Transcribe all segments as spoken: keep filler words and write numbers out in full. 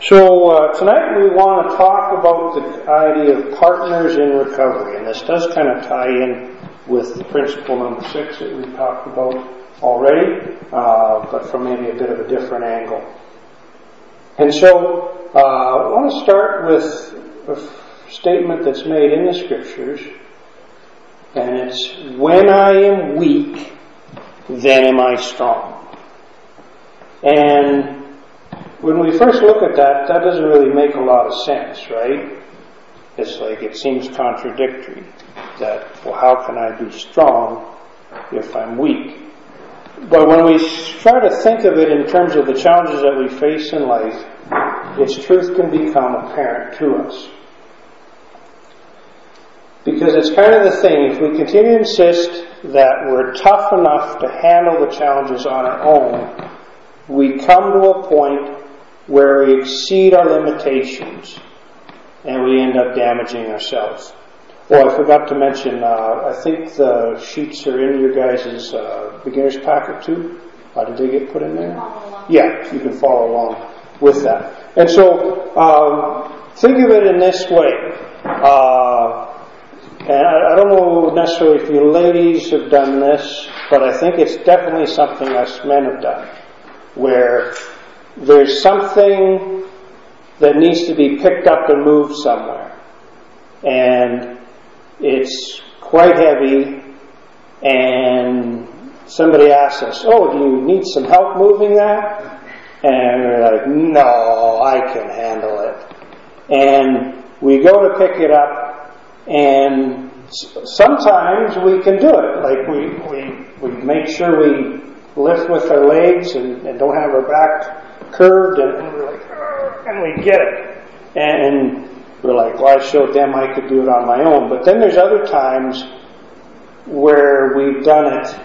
So uh, tonight we want to talk about the idea of partners in recovery, and this does kind of tie in with principle number six that we've talked about already, uh, but from maybe a bit of a different angle. And so uh, I want to start with a statement that's made in the scriptures, and it's, when I am weak, then am I strong. And when we first look at that, that doesn't really make a lot of sense, right? It's like it seems contradictory that, well, how can I be strong if I'm weak? But when we try to think of it in terms of the challenges that we face in life, its truth can become apparent to us. Because it's kind of the thing, if we continue to insist that we're tough enough to handle the challenges on our own, we come to a point where we exceed our limitations and we end up damaging ourselves. Oh, I forgot to mention, uh, I think the sheets are in your guys' uh, beginner's packet too. Uh, did they get put in there? Yeah, you can follow along with that. And so, um, think of it in this way. Uh, and I, I don't know necessarily if you ladies have done this, but I think it's definitely something us men have done, where there's something that needs to be picked up and moved somewhere. And it's quite heavy, and somebody asks us, oh, do you need some help moving that? And we're like, no, I can handle it. And we go to pick it up, and sometimes we can do it. Like we, we, we make sure we lift with our legs and, and don't have our back curved, and, and we're like, and we get it. And we're like, well, I showed them I could do it on my own. But then there's other times where we've done it,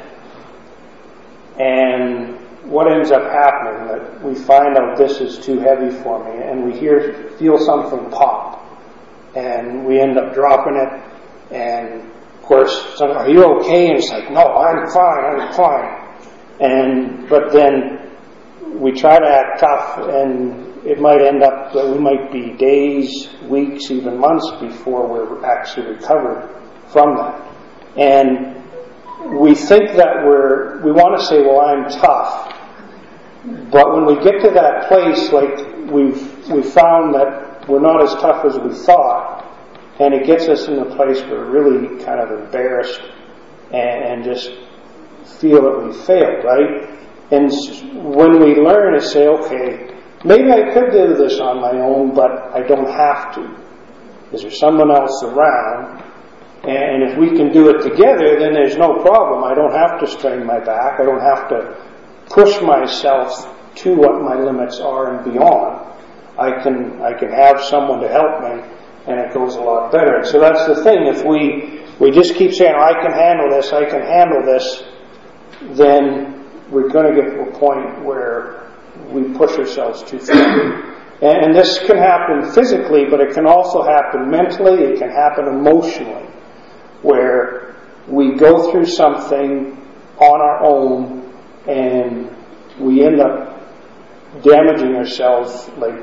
and what ends up happening, that we find out this is too heavy for me, and we hear, feel something pop, and we end up dropping it, and of course, someone, are you okay? And it's like, no, I'm fine, I'm fine. And, but then we try to act tough, and it might end up that we might be days, weeks, even months before we're actually recovered from that. And we think that we're, we want to say, well, I'm tough. But when we get to that place, like we've, we've found that we're not as tough as we thought, and it gets us in a place where we're really kind of embarrassed and, and just feel that we failed, right? And when we learn to say, okay, maybe I could do this on my own, but I don't have to. Is there someone else around? And if we can do it together, then there's no problem. I don't have to strain my back. I don't have to push myself to what my limits are and beyond. I can I can have someone to help me, and it goes a lot better. And so that's the thing. If we, we just keep saying, I can handle this, I can handle this, then we're going to get to a point where we push ourselves too far. And this can happen physically, but it can also happen mentally, it can happen emotionally, where we go through something on our own and we end up damaging ourselves, like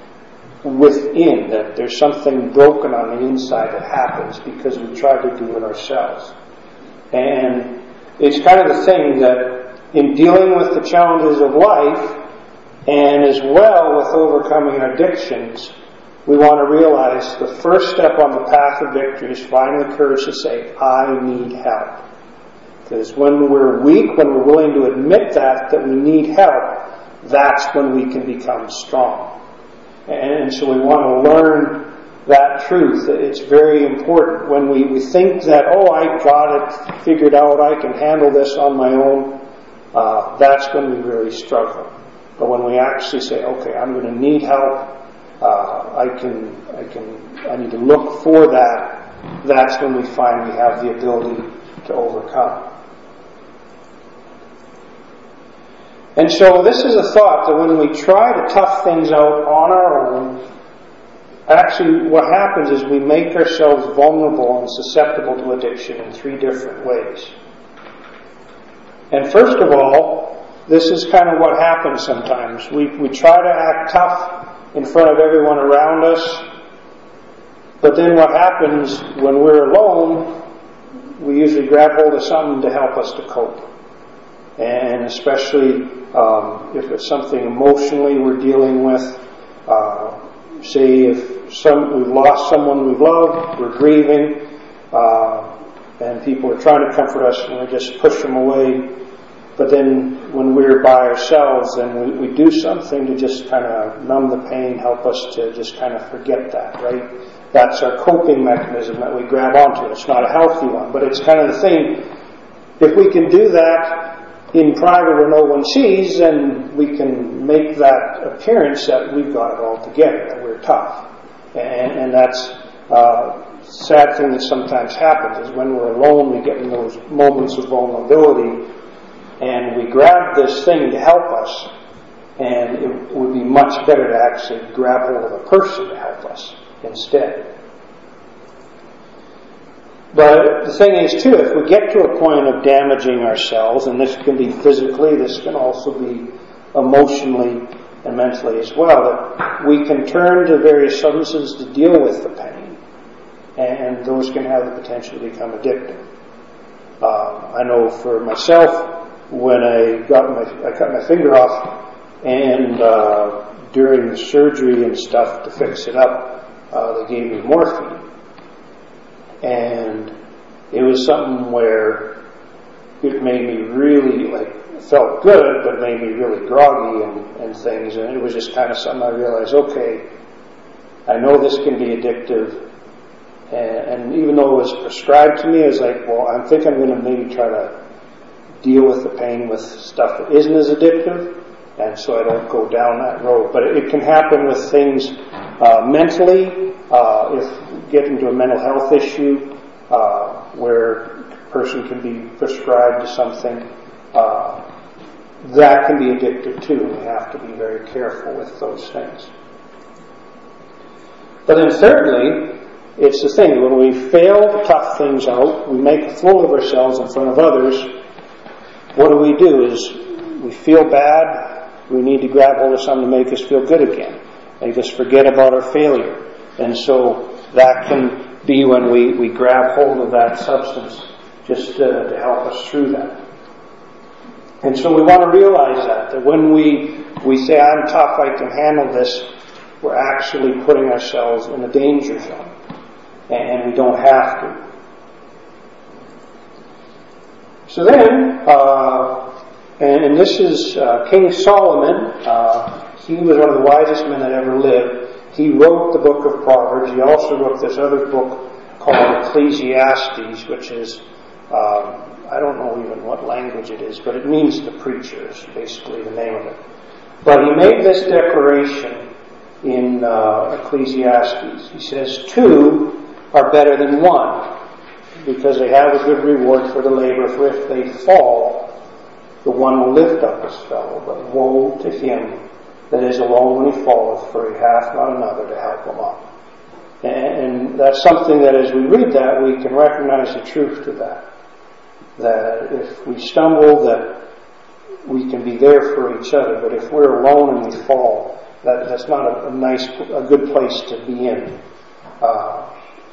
within, that there's something broken on the inside that happens because we try to do it ourselves. And it's kind of the thing that in dealing with the challenges of life, and as well with overcoming addictions, we want to realize the first step on the path of victory is finding the courage to say, I need help. Because when we're weak, when we're willing to admit that, that we need help, that's when we can become strong. And so we want to learn that truth. It's very important. When we, we think that, oh, I got it figured out, I can handle this on my own, uh, that's when we really struggle. But when we actually say, okay, I'm going to need help, uh, I can, I can, I need to look for that, that's when we find we have the ability to overcome. And so this is a thought that when we try to tough things out on our own, actually what happens is we make ourselves vulnerable and susceptible to addiction in three different ways. And first of all, this is kind of what happens sometimes. We we try to act tough in front of everyone around us. But then what happens when we're alone, we usually grab hold of something to help us to cope. And especially um, if it's something emotionally we're dealing with, uh, say if some, we've lost someone we've loved, we're grieving, uh, and people are trying to comfort us and we just push them away. But then when we're by ourselves, then we, we do something to just kind of numb the pain, help us to just kind of forget that, right? That's our coping mechanism that we grab onto. It's not a healthy one, but it's kind of the thing. If we can do that in private where no one sees, then we can make that appearance that we've got it all together, that we're tough. And, and that's uh, sad thing that sometimes happens is when we're alone, we get in those moments of vulnerability, and we grab this thing to help us, and it would be much better to actually grab hold of a person to help us instead. But the thing is, too, if we get to a point of damaging ourselves, and this can be physically, this can also be emotionally and mentally as well, that we can turn to various substances to deal with the pain, and those can have the potential to become addictive. Uh, I know for myself, when I got my, I cut my finger off, and uh, during the surgery and stuff to fix it up, uh, they gave me morphine. And it was something where it made me really, like, felt good, but made me really groggy and, and things. And it was just kind of something I realized, okay, I know this can be addictive. And, and even though it was prescribed to me, I was like, well, I think I'm going to maybe try to deal with the pain with stuff that isn't as addictive, and so I don't go down that road. But it, it can happen with things uh, mentally. Uh, if get into a mental health issue uh, where a person can be prescribed to something, uh, that can be addictive too. We have to be very careful with those things. But then thirdly, it's the thing, when we fail to tough things out, we make a fool of ourselves in front of others, what do we do is we feel bad, we need to grab hold of something to make us feel good again, make us forget about our failure. And so that can be when we, we grab hold of that substance just to, to help us through that. And so we want to realize that, that when we, we say, I'm tough, I can handle this, we're actually putting ourselves in a danger zone. And we don't have to. So then, uh, and, and this is uh, King Solomon. Uh, he was one of the wisest men that ever lived. He wrote the book of Proverbs. He also wrote this other book called Ecclesiastes, which is, um, I don't know even what language it is, but it means the preacher is basically the name of it. But he made this declaration in uh, Ecclesiastes. He says, two are better than one, because they have a good reward for the labor, for if they fall, the one will lift up his fellow. But woe to him that is alone when he falleth, for he hath not another to help him up. And that's something that as we read that, we can recognize the truth to that. That if we stumble, that we can be there for each other. But if we're alone and we fall, that, that's not a, a nice, a good place to be in. Uh,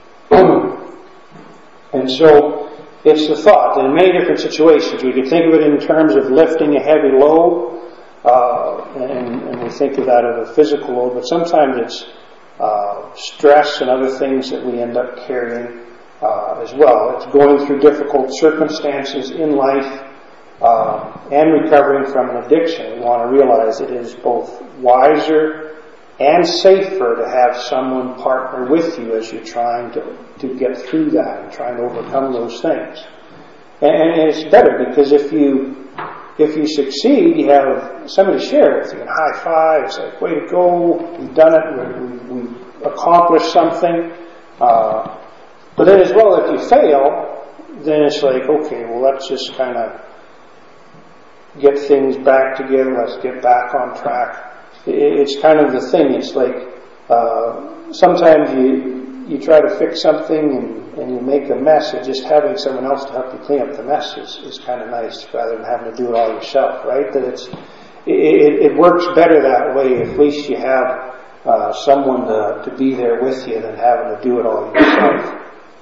and so it's the thought that in many different situations, we could think of it in terms of lifting a heavy load, uh, and, and we think of that as a physical load, but sometimes it's uh, stress and other things that we end up carrying uh, as well. It's going through difficult circumstances in life uh, and recovering from an addiction. We want to realize it is both wiser and safer to have someone partner with you as you're trying to, to get through that and trying to overcome those things. And, and it's better because if you if you succeed, you have somebody to share it with you and high five. It's like, way to go, we've done it, we, we've accomplished something. Uh, but then as well, if you fail, then it's like, okay, well, let's just kind of get things back together, let's get back on track. It's kind of the thing. It's like uh, sometimes you you try to fix something and, and you make a mess, and just having someone else to help you clean up the mess is, is kind of nice rather than having to do it all yourself, right? That it's it, it works better that way. At least you have uh, someone to, to be there with you than having to do it all yourself.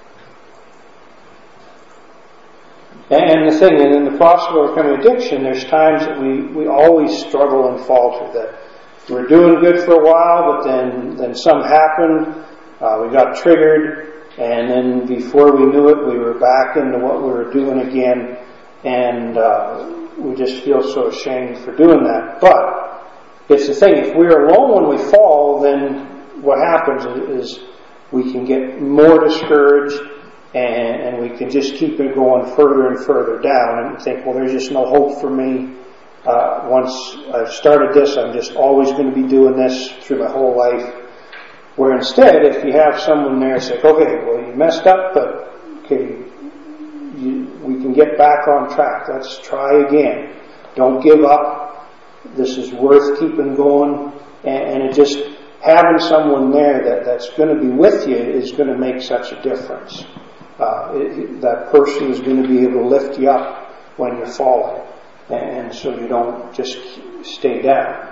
And the thing, and in the process of overcoming addiction, there's times that we, we always struggle and falter, that we're doing good for a while, but then, then something happened, uh, we got triggered, and then before we knew it, we were back into what we were doing again, and uh, we just feel so ashamed for doing that. But it's the thing, if we're alone when we fall, then what happens is we can get more discouraged, and, and we can just keep it going further and further down and think, well, there's just no hope for me. Uh, once I've started this, I'm just always going to be doing this through my whole life. Where instead, if you have someone there say, okay, well, you messed up, but okay, you, we can get back on track. Let's try again. Don't give up. This is worth keeping going. And, and it just, having someone there that, that's going to be with you is going to make such a difference. Uh, it, that person is going to be able to lift you up when you're falling, and so you don't just stay down.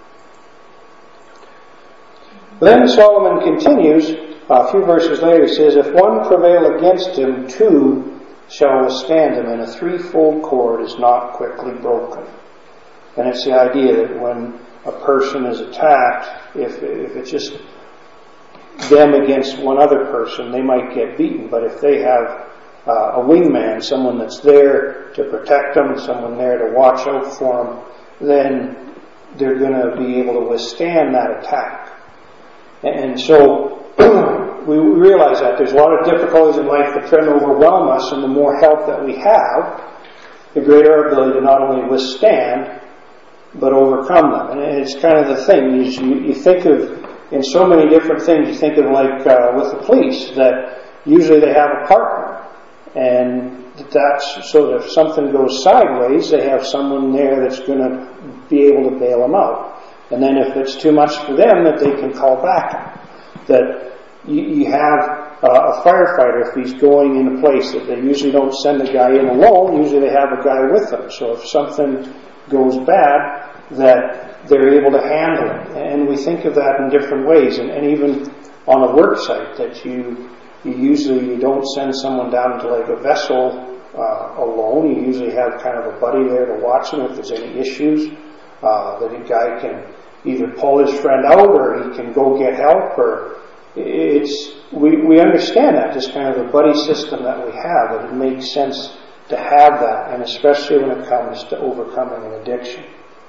Then Solomon continues, a few verses later, he says, if one prevail against him, two shall withstand him, and a threefold cord is not quickly broken. And it's the idea that when a person is attacked, if, if it's just them against one other person, they might get beaten. But if they have uh, a wingman, someone that's there to protect them, someone there to watch out for them, then they're going to be able to withstand that attack. And so we realize that there's a lot of difficulties in life that try to overwhelm us, and the more help that we have, the greater our ability to not only withstand, but overcome them. And it's kind of the thing, you, you think of, in so many different things, you think of like uh, with the police, that usually they have a partner, and that's so that if something goes sideways, they have someone there that's going to be able to bail them out. And then if it's too much for them, that they can call back. That you, you have uh, a firefighter, if he's going in a place, that they usually don't send a guy in alone, usually they have a guy with them. So if something goes bad, that they're able to handle it. And we think of that in different ways. And, and even on a work site, that you, you usually you don't send someone down to like a vessel uh, alone. You usually have kind of a buddy there to watch them if there's any issues. Uh, that a guy can either pull his friend out, or he can go get help, or it's, we, we understand that, just kind of a buddy system that we have, and it makes sense to have that, and especially when it comes to overcoming an addiction.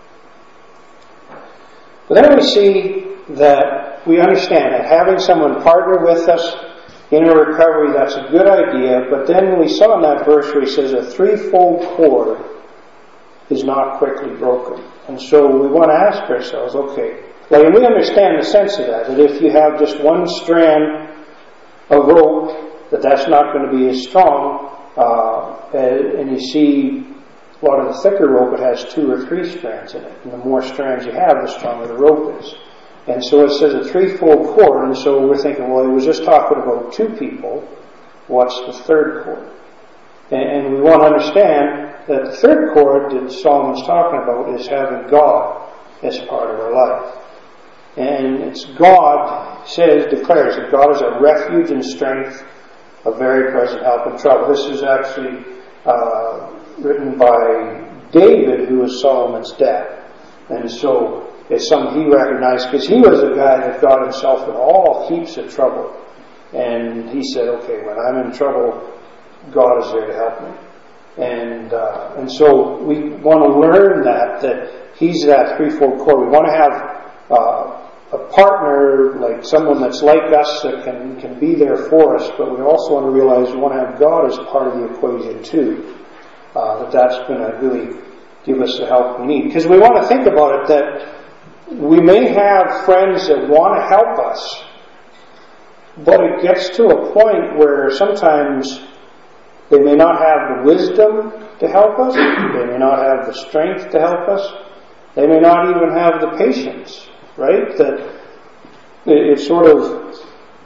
But then we see that we understand that having someone partner with us in a recovery, that's a good idea, but then we saw in that verse where he says a threefold cord is not quickly broken. And so we want to ask ourselves, okay, well, and we understand the sense of that, that if you have just one strand of rope, that that's not going to be as strong, uh, and you see a lot of the thicker rope, it has two or three strands in it, and the more strands you have, the stronger the rope is. And so it says a threefold cord, and so we're thinking, well, he was just talking about two people, what's the third cord? And we want to understand that the third cord that Solomon's talking about is having God as part of our life. And it's God says, declares that God is a refuge and strength, a very present help in trouble. This is actually uh, written by David, who was Solomon's dad. And so it's something he recognized, because he was a guy that got himself in all heaps of trouble. And he said, okay, when I'm in trouble, God is there to help me. And uh, and so we want to learn that, that He's that threefold cord. We want to have uh, a partner, like someone that's like us, that can, can be there for us, but we also want to realize we want to have God as part of the equation too. Uh, that that's going to really give us the help we need. Because we want to think about it, that we may have friends that want to help us, but it gets to a point where sometimes they may not have the wisdom to help us. They may not have the strength to help us. They may not even have the patience, right? That it's sort of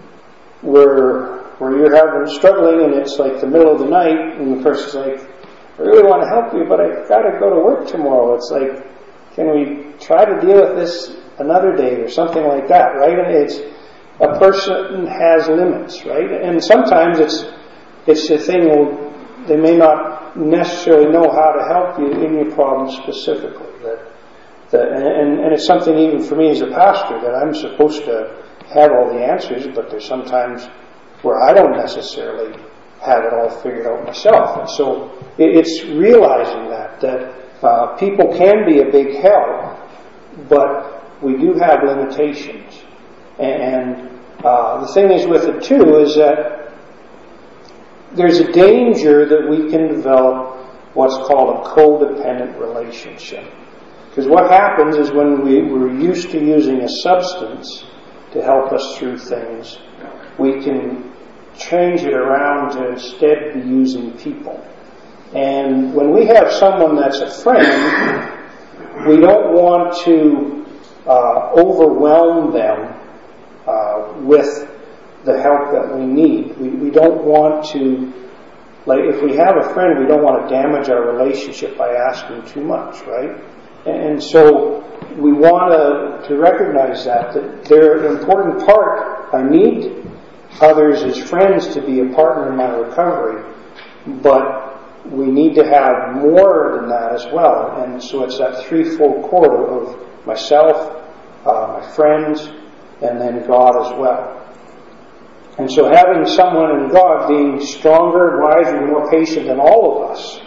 where where you're having struggling, and it's like the middle of the night, and the person's like, I really want to help you, but I've got to go to work tomorrow. It's like, can we try to deal with this another date or something like that, right? And it's, a person has limits, right? And sometimes it's, it's the thing, well, they may not necessarily know how to help you in your problem specifically. That, that, and, and it's something even for me as a pastor that I'm supposed to have all the answers, but there's sometimes where I don't necessarily have it all figured out myself. And so it, it's realizing that, that uh, people can be a big help, but we do have limitations. And uh, the thing is with it too is that there's a danger that we can develop what's called a codependent relationship. Because what happens is when we, we're used to using a substance to help us through things, we can change it around to instead be using people. And when we have someone that's a friend, we don't want to uh, overwhelm them uh, with the help that we need. We, we don't want to, like if we have a friend, we don't want to damage our relationship by asking too much, right? And so we want to, to recognize that, that they're an important part. I need others as friends to be a partner in my recovery, but we need to have more than that as well. And so it's that threefold cord of myself, uh, my friends, and then God as well. And so having someone in God being stronger, wiser, and more patient than all of us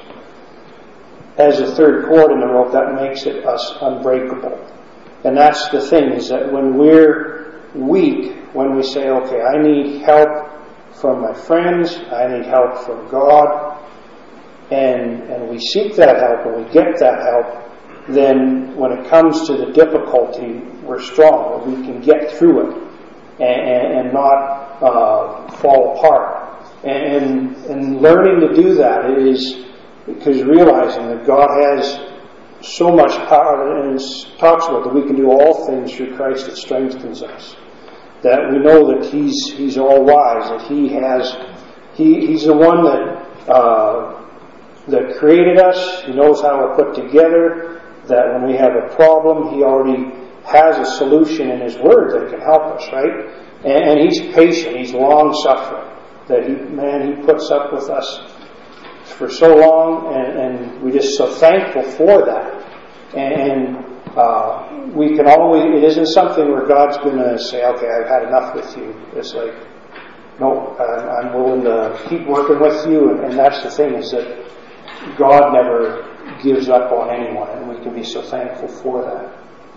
as a third cord in the rope, that makes it us unbreakable. And that's the thing, is that when we're weak, when we say, okay, I need help from my friends, I need help from God, and and we seek that help and we get that help, then when it comes to the difficulty, we're strong. We can get through it and, and not uh, fall apart. And, and learning to do that is because realizing that God has so much power, and it talks about that we can do all things through Christ that strengthens us. That we know that He's He's all wise, that He has He He's the one that uh, that created us. He knows how we're put together. That when we have a problem, He already has a solution in His Word that can help us, right? And, and He's patient. He's long suffering. That He man He puts up with us for so long, and, and we're just so thankful for that. And uh, we can always, it isn't something where God's going to say, okay, I've had enough with you. It's like, no, uh, I'm willing to keep working with you. And, and that's the thing, is that God never gives up on anyone, and we can be so thankful for that.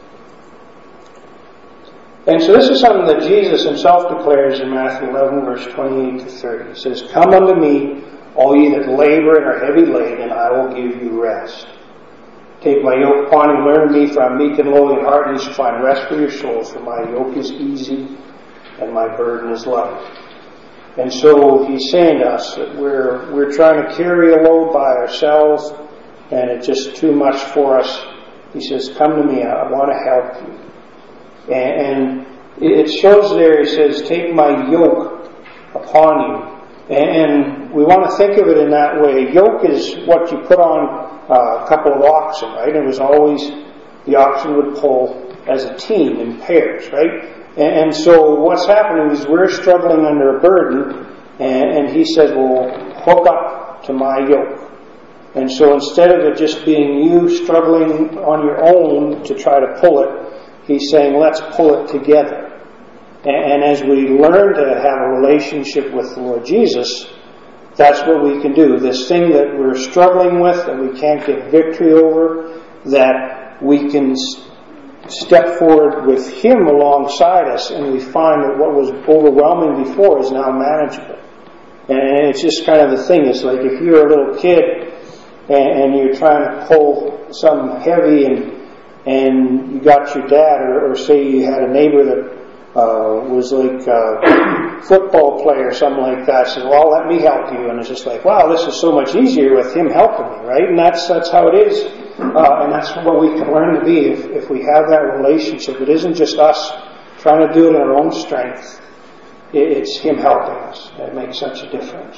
And so this is something that Jesus Himself declares in Matthew eleven, verse twenty-eight to thirty. He says, "Come unto me, all ye that labor and are heavy laden, and I will give you rest. Take my yoke upon you, and learn of me, for I am meek and lowly in heart, and ye shall find rest for your souls. For my yoke is easy, and my burden is light." And so He's saying to us that we're we're trying to carry a load by ourselves, and it's just too much for us. He says, "Come to me, I want to help you." And, and it shows there, He says, "Take my yoke upon you." And we want to think of it in that way. Yoke is what you put on uh, a couple of oxen, right? It was always, the oxen would pull as a team in pairs, right? And, and so what's happening is we're struggling under a burden, and, and He says, well, hook up to my yoke. And so instead of it just being you struggling on your own to try to pull it, He's saying, let's pull it together. And as we learn to have a relationship with the Lord Jesus, that's what we can do. This thing that we're struggling with, that we can't get victory over, that we can step forward with Him alongside us, and we find that what was overwhelming before is now manageable. And it's just kind of the thing. It's like if you're a little kid and you're trying to pull something heavy, and and you got your dad, or, or say you had a neighbor that Uh, was like a football player or something like that, said, well, let me help you. And it's just like, wow, this is so much easier with him helping me, right? And that's that's how it is. Uh, and that's what we can learn to be if, if we have that relationship. It isn't just us trying to do it in our own strength. It, it's Him helping us. It makes such a difference.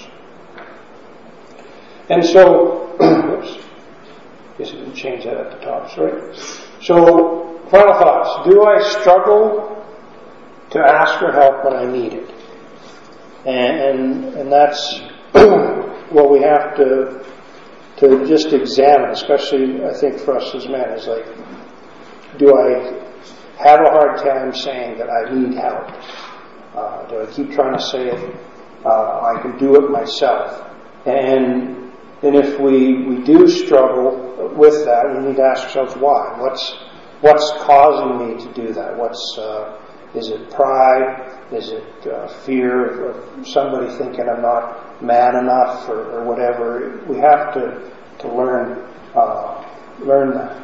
And so, oops, guess I didn't change that at the top, sorry. So, final thoughts. Do I struggle to ask for help when I need it? And, and, and that's what we have to to just examine, especially I think for us as men, is like, do I have a hard time saying that I need help? Uh, do I keep trying to say it? Uh, I can do it myself. And and if we, we do struggle with that, we need to ask ourselves why. What's what's causing me to do that? What's uh, is it pride? Is it uh, fear of somebody thinking I'm not man enough, or, or whatever? We have to to learn uh, learn that.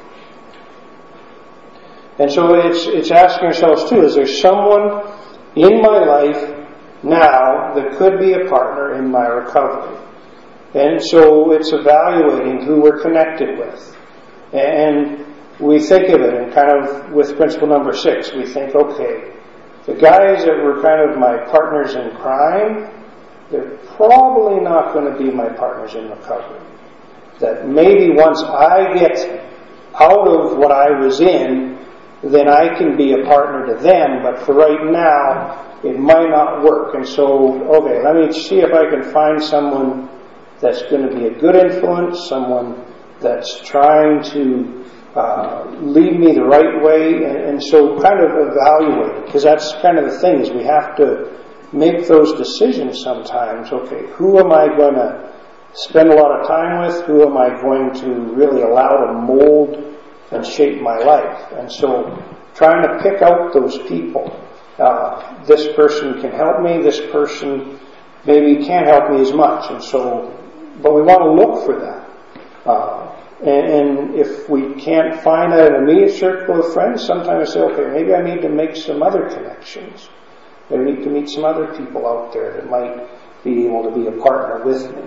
And so it's it's asking ourselves too: is there someone in my life now that could be a partner in my recovery? And so it's evaluating who we're connected with. And we think of it, and kind of with principle number six, we think, okay, the guys that were kind of my partners in crime, they're probably not going to be my partners in recovery. That maybe once I get out of what I was in, then I can be a partner to them, but for right now, it might not work. And so, okay, let me see if I can find someone that's going to be a good influence, someone that's trying to uh, lead me the right way, and, and so kind of evaluate, because that's kind of the thing, is we have to make those decisions sometimes. Okay, who am I going to spend a lot of time with? Who am I going to really allow to mold and shape my life? And so trying to pick out those people. Uh, this person can help me, this person maybe can't help me as much. And so, but we want to look for that. Uh, and, and if we can't find that in an immediate circle of friends, sometimes I say, okay, maybe I need to make some other connections. Maybe I need to meet some other people out there that might be able to be a partner with me.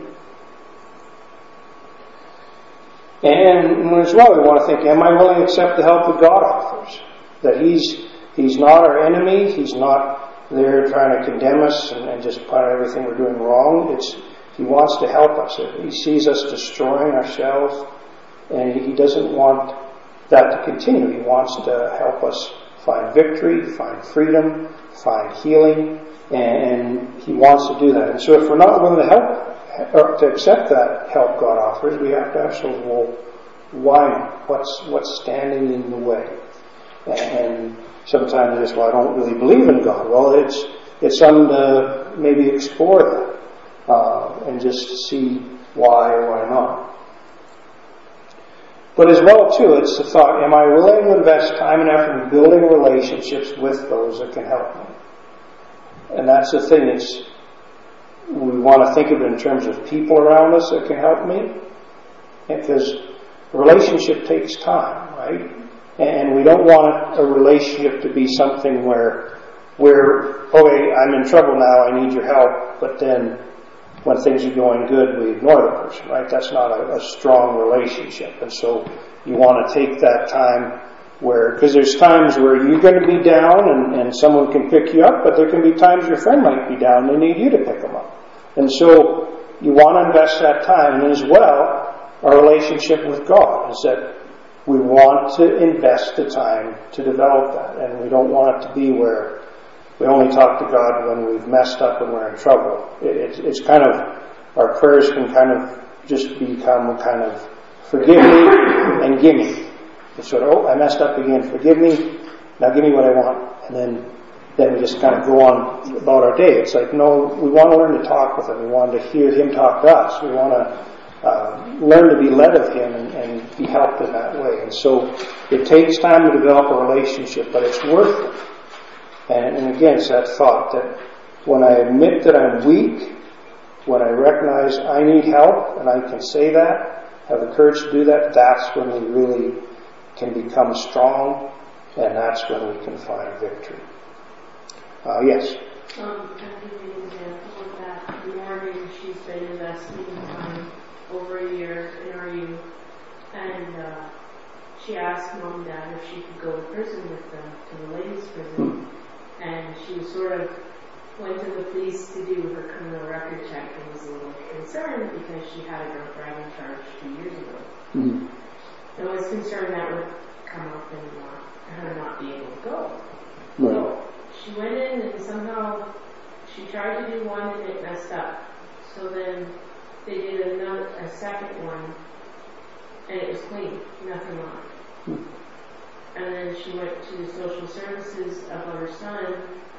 And as well, we want to think, am I willing to accept the help that God offers? That He's He's not our enemy. He's not there trying to condemn us and, and just point out everything we're doing wrong. It's He wants to help us. He sees us destroying ourselves, and He doesn't want that to continue. He wants to help us find victory, find freedom, find healing, and He wants to do that. And so if we're not willing to help, or to accept that help God offers, we have to ask ourselves, well, why not? What's, what's standing in the way? And sometimes it's, well, I don't really believe in God. Well, it's it's something to maybe explore that uh, and just see why or why not. But as well, too, it's the thought, am I willing to invest time and effort in building relationships with those that can help me? And that's the thing. It's we want to think of it in terms of people around us that can help me, because a relationship takes time, right? And we don't want a relationship to be something where we're, okay, I'm in trouble now, I need your help, but then when things are going good, we ignore the person, right? That's not a, a strong relationship. And so you want to take that time where, because there's times where you're going to be down and, and someone can pick you up, but there can be times your friend might be down and they need you to pick them up. And so you want to invest that time. And as well, our relationship with God is that we want to invest the time to develop that. And we don't want it to be where we only talk to God when we've messed up and we're in trouble. It, it's, it's kind of, our prayers can kind of just become kind of, forgive me and give me. It's sort of, oh, I messed up again, forgive me, now give me what I want. And then then we just kind of go on about our day. It's like, no, we want to learn to talk with Him. We want to hear Him talk to us. We want to uh, learn to be led of Him and, and be helped in that way. And so it takes time to develop a relationship, but it's worth it. And, and again, it's that thought that when I admit that I'm weak, when I recognize I need help, and I can say that, have the courage to do that, that's when we really can become strong, and that's when we can find victory. Uh, yes? Um, I'll give you an example of that. In the morning, she's been investing time over a year in our youth, and uh, she asked Mom and Dad if she could go to prison with them, to the ladies' prison. Hmm. And she sort of went to the police to do her criminal record check and was a little concerned because she had a drunk driving charge two years ago. Mm-hmm. I was concerned that would come up and not, her not being able to go. Right. So she went in and somehow she tried to do one and it messed up. So then they did another, a second one, and it was clean, nothing wrong. Hmm. And then she went to social services about her son,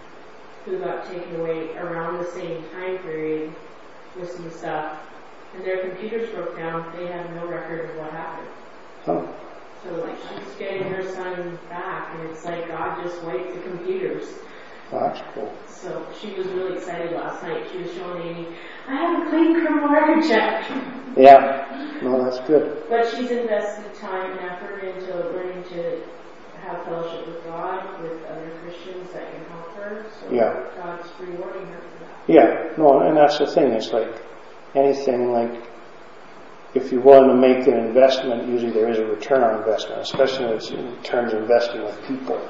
who got taken away around the same time period with some stuff, and their computers broke down. They have no record of what happened. Huh. So like she's getting her son back, and it's like God just wiped the computers. That's cool. So she was really excited last night. She was showing Amy, I have a clean criminal record check. Yeah, no, that's good. But she's invested time and effort into learning to have fellowship with God, with other Christians that can help her. So yeah. God's rewarding her for that. Yeah, no, and that's the thing. It's like anything, like if you're willing to make an investment, usually there is a return on investment, especially in terms of investing with people.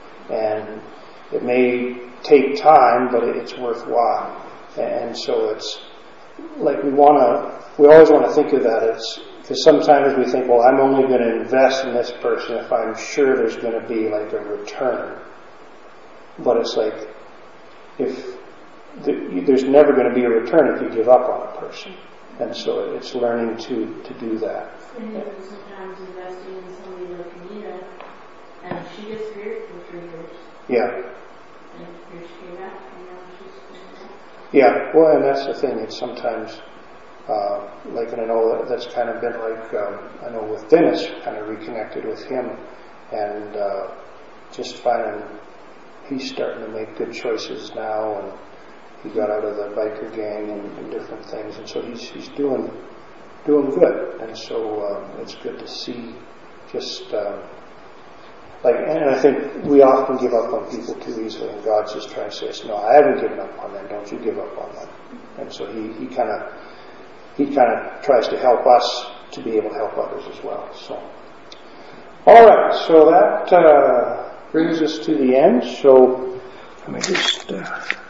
And it may take time, but it's worthwhile. And so it's like we want to, we always want to think of that. It's because sometimes we think, well, I'm only going to invest in this person if I'm sure there's going to be like a return. But it's like, if the, there's never going to be a return if you give up on a person. And so it's learning to, to do that. And even sometimes investing in somebody like Anita, and she disappeared for three years. Yeah. And here she came back, and now she's coming back. Yeah, well, and that's the thing. It's sometimes, uh, like, and I know that's kind of been like, um, I know with Dennis, kind of reconnected with him, and uh, just finding he's starting to make good choices now, and he got out of the biker gang and, and different things, and so he's he's doing doing good, and so uh, it's good to see. Just uh, like, and I think we often give up on people too easily, and God's just trying to say, "No, I haven't given up on them. Don't you give up on them." And so he he kind of he kind of tries to help us to be able to help others as well. So, all right, so that uh, brings us to the end. So let me just. Uh,